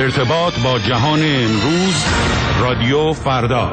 ارتباط با جهان امروز، رادیو فردا.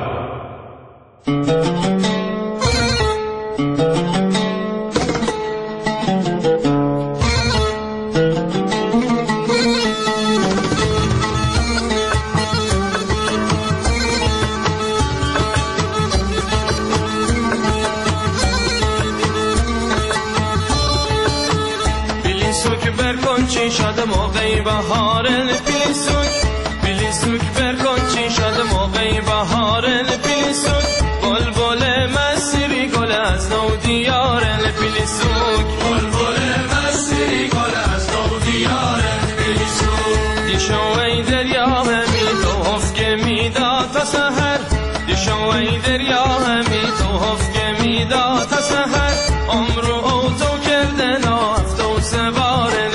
شده موقعی بهاره پیلیسوک برکن چی شده موقعی بهاره پیلیسوک بلبل مسیری گل از نو دیاره پیلیسوک بلبل مسیری گل از نو دیاره پیلیسوک دیشو ای دریا همی تو هفکه میدا تا سهر دیشو ای دریا همی تو هفکه میدا تا سهر عمرو او تو کردن هفته و سواره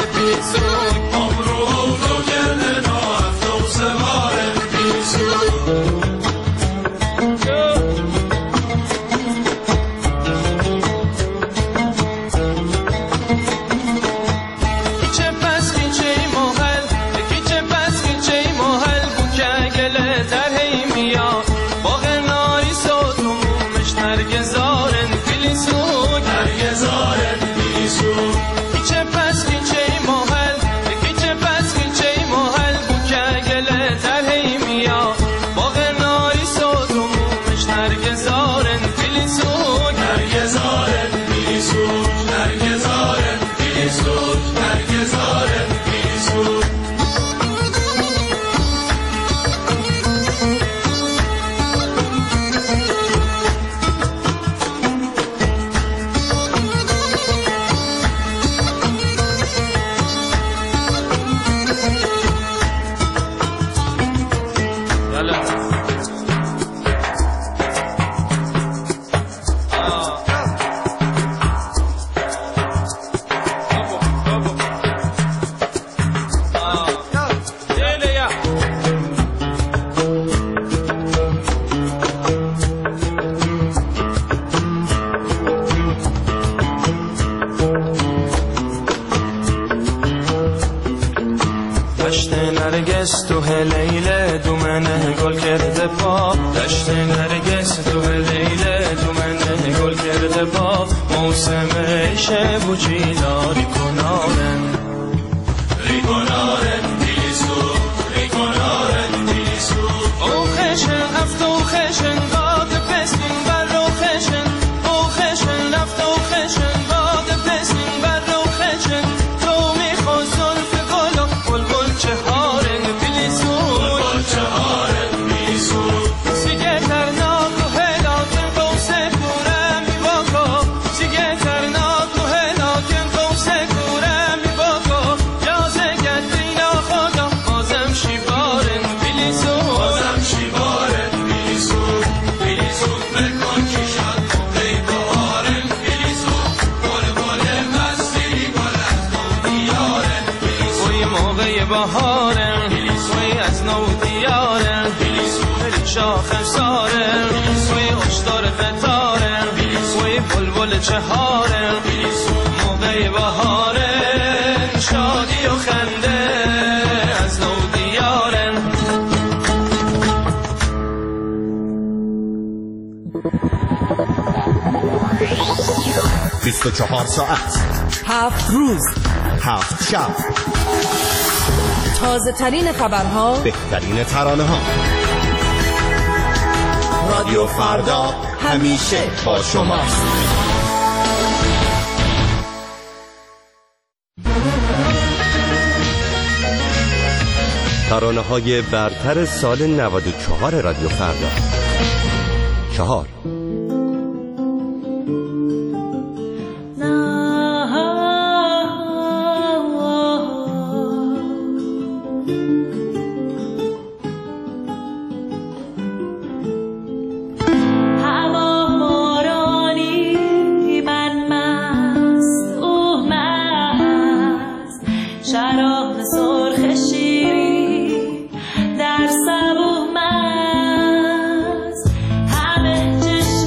نرگس تو لیله دو منه گل کرده پا دشت نرگس تو لیله دو منه گل کرده پا موسم شب و چیداری کنارن ریکنارن دیلیسو ریکنارن دیلیسو او خشن هفت و خشن باد پسین بر رو خشن او خشن هفت و خشن باد پسین بر رو خشن تو میخوا زلف گل و بلبل چهار بهارم سوی از نو دیارم بری شاخ سارم سوی اشتار فتارم سوی بلبل چهارم موقع بهارم شادی و خنده از نو دیارم 24 ساعت 7 روز 7 شب تازه ترین خبرها، بهترین ترانه ها. رادیو فردا همیشه با شماست. ترانه های برتر سال 94 رادیو فردا. 4 در صبح مست همه چشم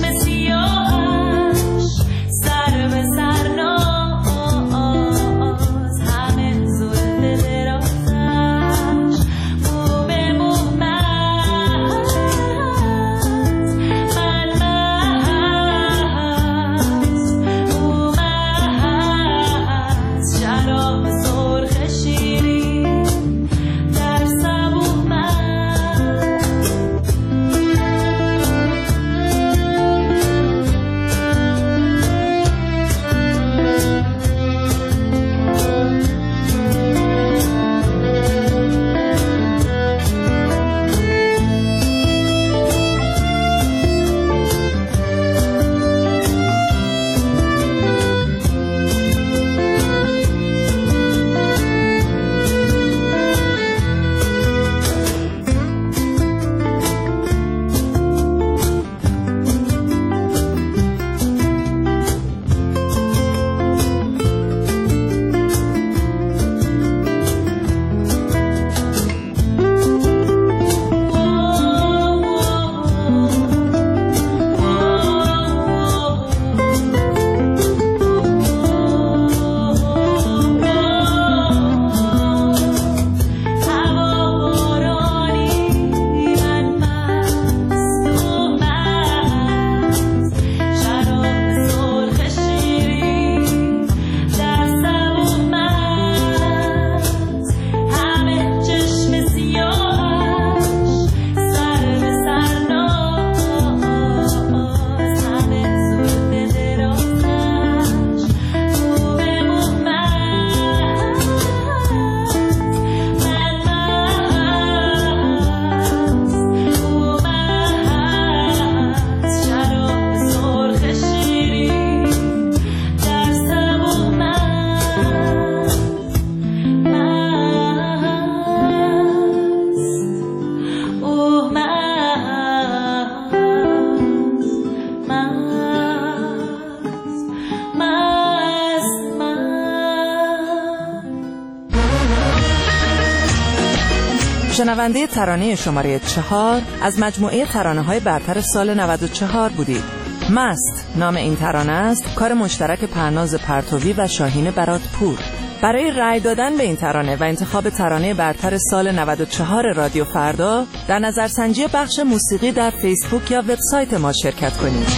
شنونده ترانه شماره 4 از مجموعه ترانه‌های برتر سال 94 بودید. مست نام این ترانه است، کار مشترک پرناز پرتوی و شاهین براتپور. برای رأی دادن به این ترانه و انتخاب ترانه برتر سال 94 رادیو فردا در نظرسنجی بخش موسیقی در فیسبوک یا وبسایت ما شرکت کنید.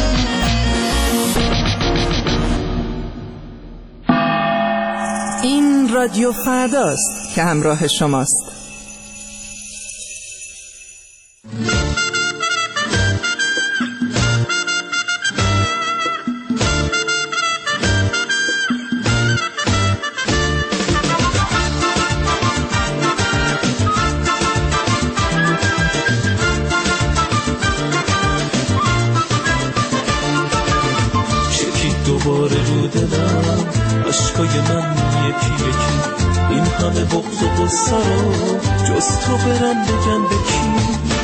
این رادیو فرداست که همراه شماست. دوباره رو دلم عشقای من یکی یکی، این همه بغض و غصه رو جز تو برم بگم به کی؟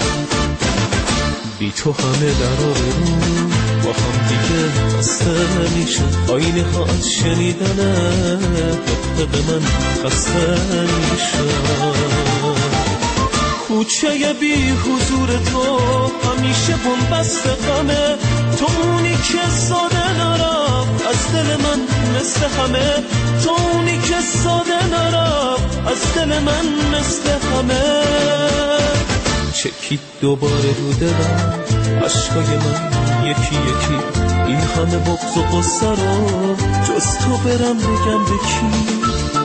بی تو همه درارمون با هم دیگه خسته میشن، آینه ها از شنیدن حق من خسته میشن. کوچه بی حضور تو همیشه بنبست غمه، تو اونی که ساده نرفت از دل من مثل همه، تو اونی که ساده نرفت از دل من مثل همه. چکید دوباره رو دلم عشقای من یکی یکی، این همه بغض و غصه رو جز تو برم بگم به کی؟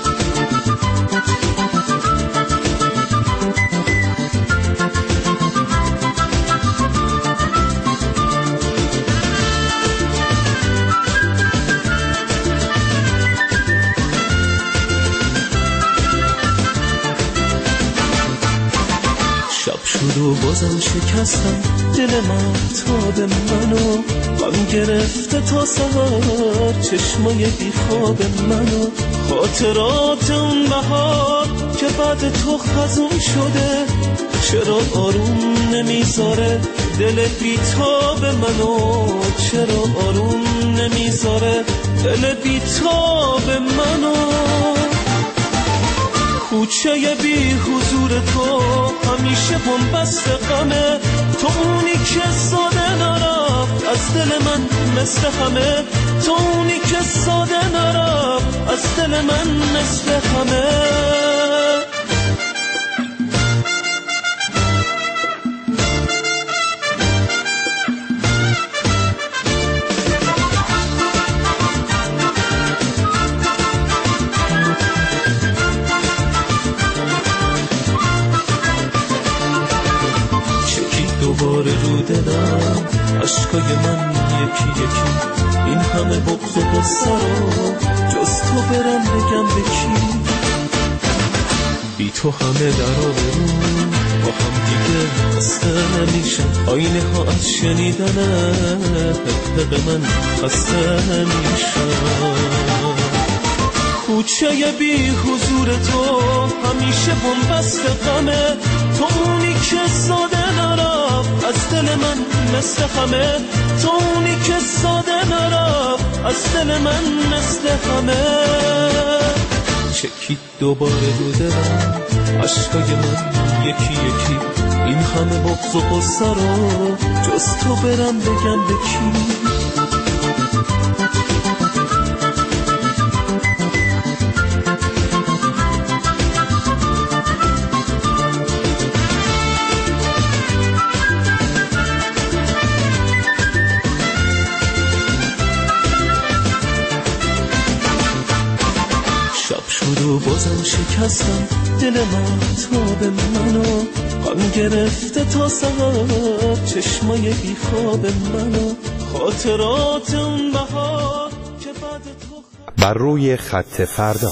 و بازم شکستم دل من تا به منو، غم گرفته تا سهر چشمای بیخواب منو. خاطرات اون بهار که بعد تو خزون شده، چرا آروم نمیذاره دل بیتاب منو؟ چرا آروم نمیذاره دل بیتاب منو؟ کوچه بی حضور تو همیشه بنبست غمه، تو اونی که ساده نرفت از دل من مثل همه، تو اونی که ساده نرفت از دل من مثل همه. دوباره رو دلم عشقای من یکی یکی، این همه بغض و غصه رو جز تو برم بگم به کی؟ بی تو همه درارمون با هم دیگه خسته نمیشن، آینه ها از شنیدن حق من خسته میشن. کوچه بی حضور تو همیشه بنبست غمه، تو اونی که ساده نرفت از دل من مثل همه، تو اونی که ساده نرفت از دل من مثل همه. چکید دوباره رو دلم عشقای من یکی یکی، این همه بغض و غصه رو جز تو برم بگم به کی؟ و بازم شکستم دل من تا به منو، غم گرفته تا سهر چشمای بیخواب منو. خاطرات اون بهار که بعد تو بر روی خط فردا.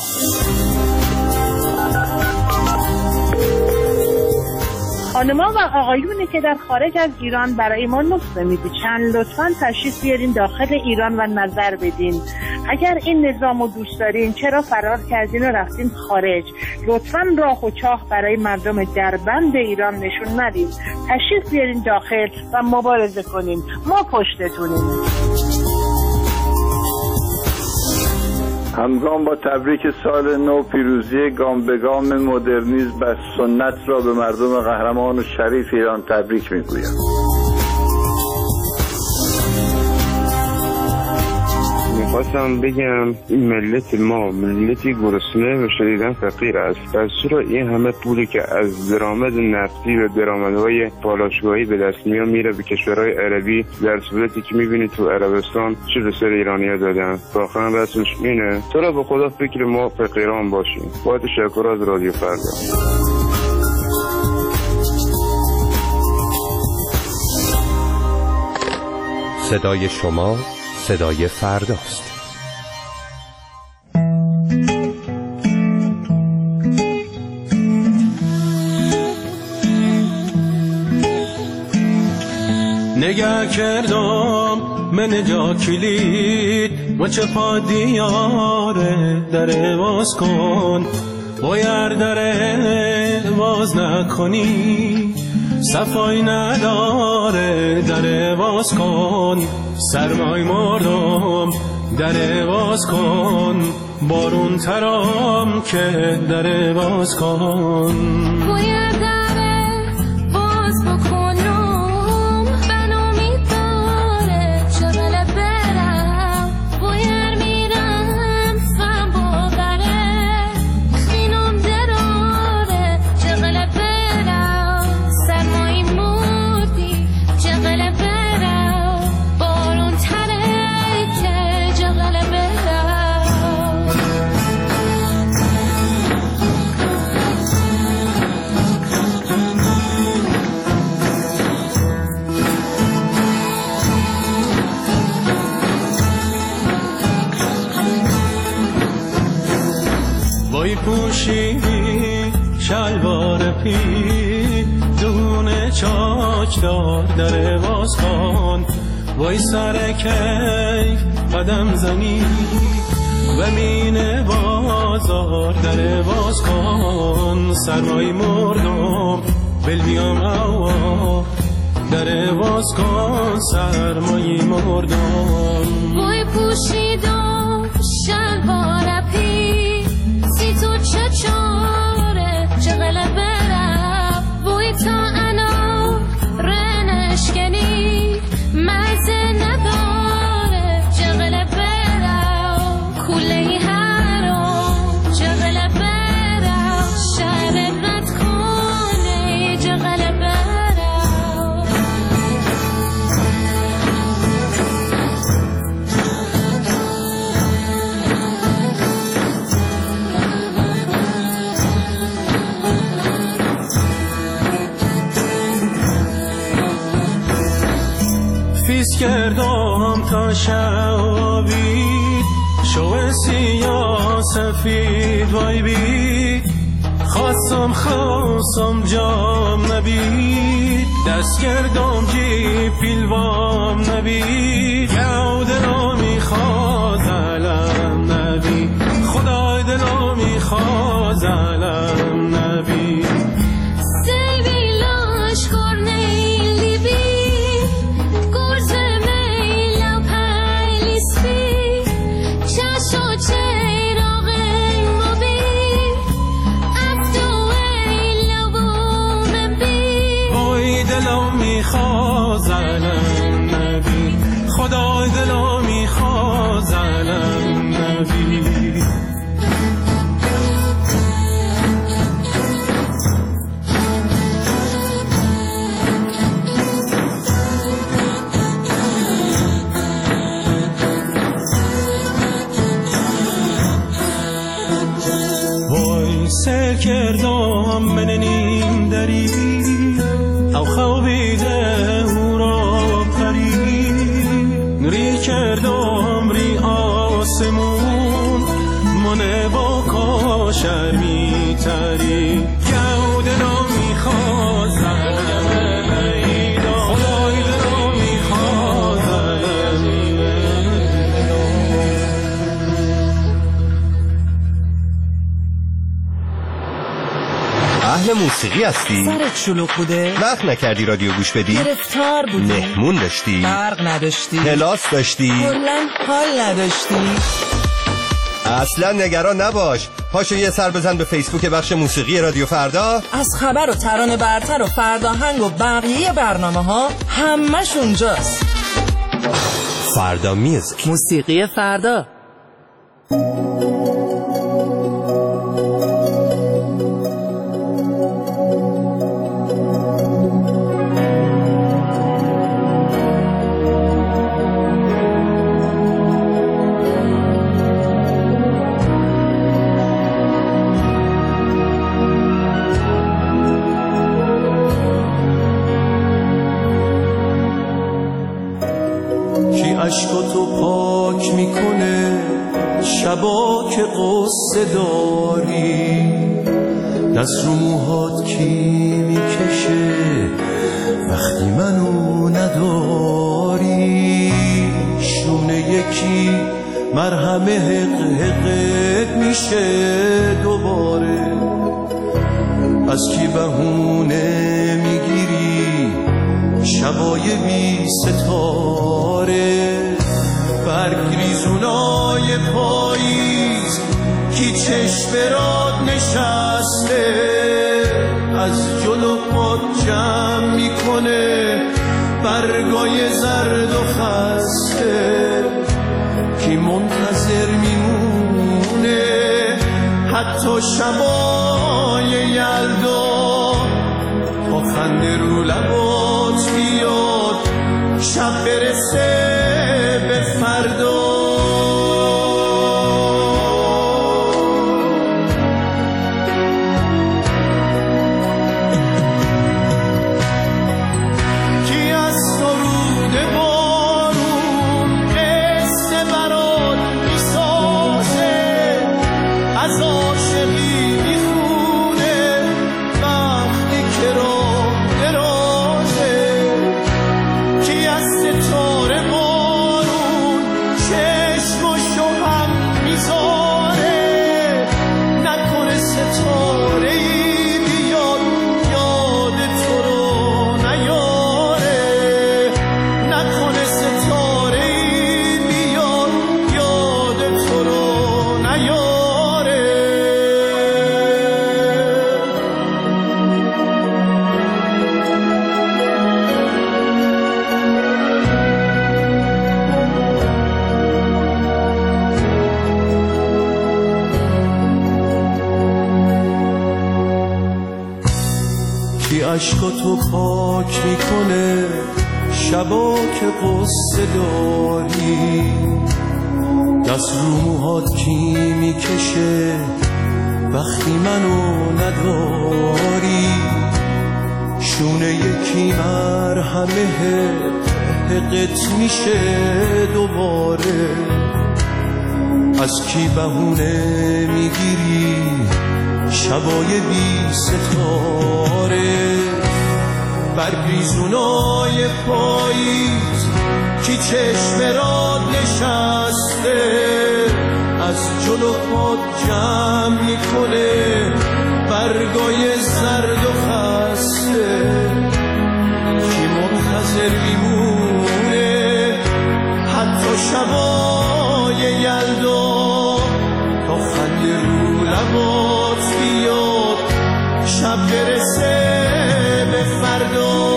خانما و آقایونی که در خارج از ایران برای ما نسخه می‌پیچن، لطفاً تشریف بیارین داخل ایران و نظر بدین. اگر این نظام رو دوست دارین، چرا فرار کردین و رفتین خارج؟ لطفاً راه و چاه برای مردم دربند ایران نشون ندین. تشریف بیارین داخل و مبارزه کنین. ما پشتتونیم. همگام با تبریک سال نو، پیروزی گام به گام مدرنیسم و سنت را به مردم قهرمان و شریف ایران تبریک میگویم. میخواستم بگم این ملت ما ملتی گرسنه و شدیداً فقیر است. پس چرا این همه پولی که از درآمد نفتی و درآمدهای پالایشگاهی به دست میره به کشورهای عربی، در صورتی که میبینی تو عربستان چه به سر ایرانی‌ها دادن؟ واقعا رسمش اینه؟ چرا به خدا فکر ما فقیران باشیم؟ با تشکر از رادیو فردا. صدای شما صدای فرداست. نگه کردم من جا کلید و چه پا دیاره در باز کن، باید در باز نکنی صفای نداره در باز کن، سرمای مردم در باز کن، بارون ترام که در باز کن، باید در باز بکنم بنامید داره چقدر برم، باید میرم فهم باقره خینم دراره چقدر برم، سرمای مردی چقدر برم، بارون تره که چقدر برم. وای پوشیدی شلوار پی دونه چاک دار در باز کن، وای سر کیف قدم زنی و مین بازار در باز کن، سرمای مردم بل بیام اوا در باز کن، سرمای مردم. وای پوشیدم شلوار پی سی تو چه چاره چقدر برم، وای تا انا رنشکنی مزه نداره چقدر برم، کوله حرام چقدر برم، شهر رد کنه چقدر برم. فیس کردم تا شبی شو سیاه سفید وای بی، خواستم جام نبید، دست کردم جی پیلوام نبید، یاو دلو میخواد علم نبید، خدای دلو میخواد علم نبید. خدای دلو میخواد علم نبی. وای سر کردم من نیم دری او خوابیده او را پری، ری کردم ری آسمون منه با کاشر میتری، گو دلو میخواد زلم نیدا، خدای دلو میخواد زلم. اهل موسیقی هستی؟ سرت شلوغ بوده؟ وقت نکردی رادیو گوش بدی؟ گرفتار بودی؟ مهمون داشتی؟ برق نداشتی؟ کلاس داشتی؟ کلاً حال نداشتی؟ اصلا نگران نباش. پاشو یه سر بزن به فیسبوک بخش موسیقی رادیو فردا. از خبر و ترانه برتر و فرداهنگ و بقیه برنامه ها همش اونجاست. فردا میوزیک، موسیقی فردا. عشقاتو پاک میکنه شبا که قصه داری، دست رو موهات کی میکشه وقتی منو نداری، شونه یکی مرهمه حق حقت میشه دوباره، از کی بهونه میگیری شبای بی ستاره، برگ ریزونای پاییز کی چشم راد نشسته، از جلو پات جمع میکنه برگای زرد و خسته، کی منتظر میمونه حتی شبای یلدا، تا خنده رو لبات بیاد شب برسه به فردا. کی از سرود بارون قصه برات میسازه، از عاشقی میخونه وقتی که راه درازه، کی از ستاره بارون چشمشو هم میذاره، نکنه ستاره ای بیاد یاد تو رو نیاره، نکنه ستاره ای بیاد یاد تو رو نیاره. کی عشقاتو پاک میکنه شبا که قصه داری، دست رو موهات کی میکشه وقتی منو نداری، شونه یکی مرهمه حقت میشه دوباره، از کی بهونه میگیری شبای بی ستاره، برگریزونای پاییز کی چشم راد نشسته، از جلو پات جمع میکنه برگای زرد و خسته، کی منتظر میمونه حتی شبای یلدا، تا خنده رو لبات بیاد شب برسه به فردا.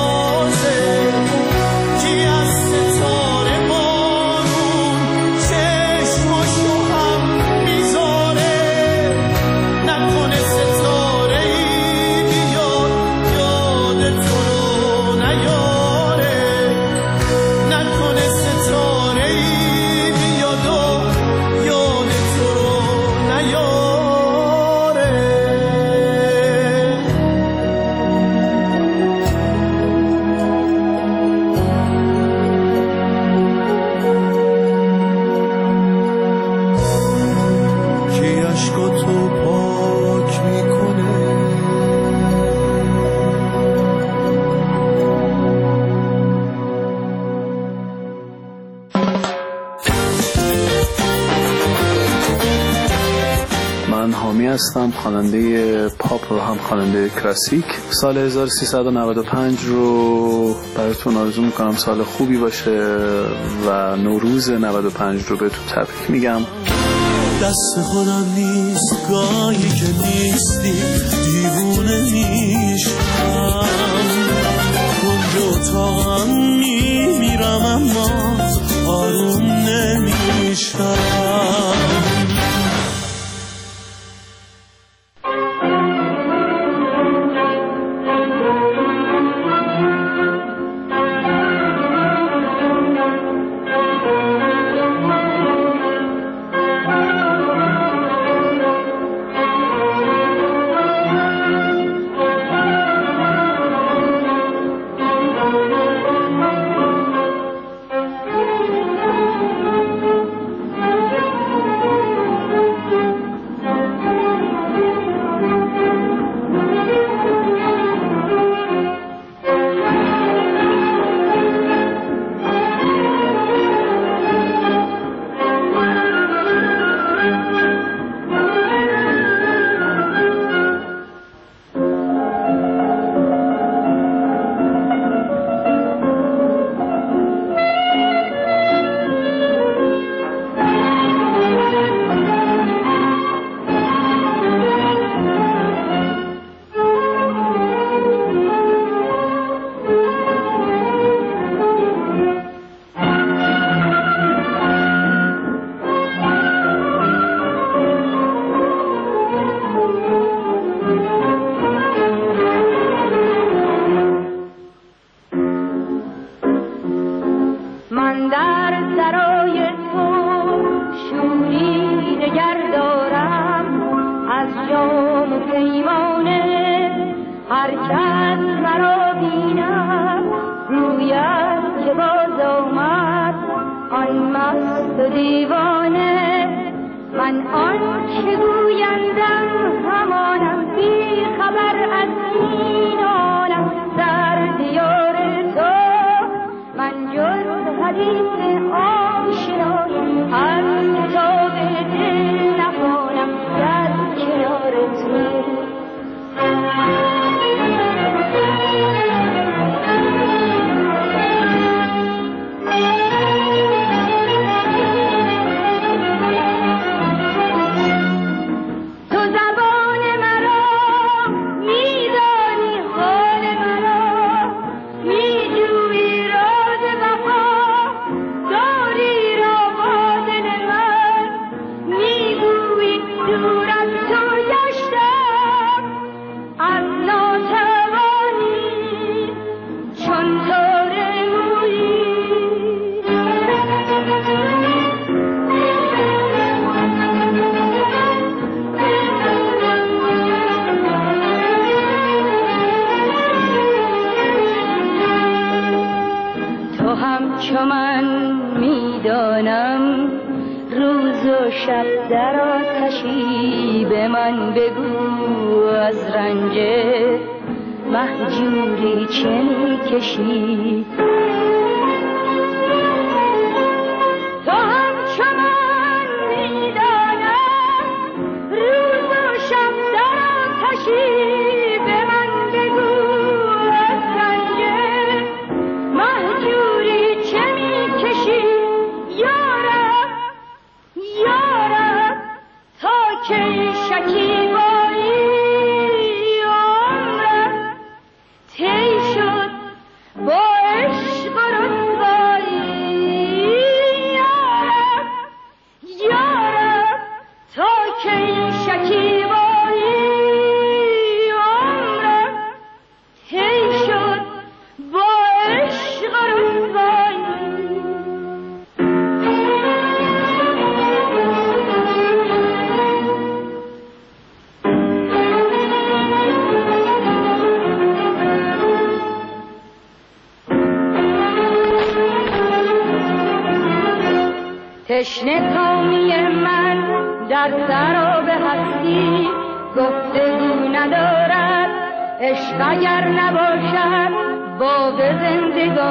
ستاره بارون حامی هستم، خواننده پاپ و هم خواننده کلاسیک. سال 1395 رو براتون آرزو میکنم سال خوبی باشه و نوروز 95 رو بهتون تبریک میگم. دست خودم نیست گاهی که نیستی، دیوونه میشم، کنج اتاقم میمیرم اما آروم نمیشم. تشنه کامی من در سراب هستی گفتگو ندارد، عشق اگر نباشد باب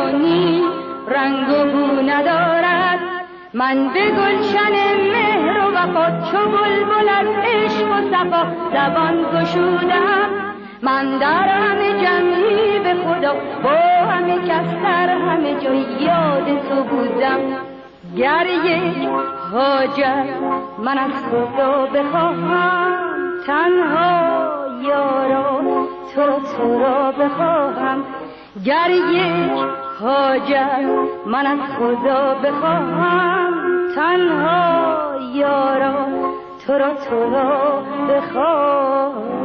زندگانی رنگ و بو ندارد. من به گلشن مهر و وفا چو بلبل از عشق و صفا زبان گشودم. من در همه جمعی به خدا با همه کس در همه جای یاد تو بودم. گر یک حاجت من از خدا بخواهم تنها یارا تو را بخواهم. گر یک حاجت من از خدا بخواهم تنها یارا تو را بخواهم.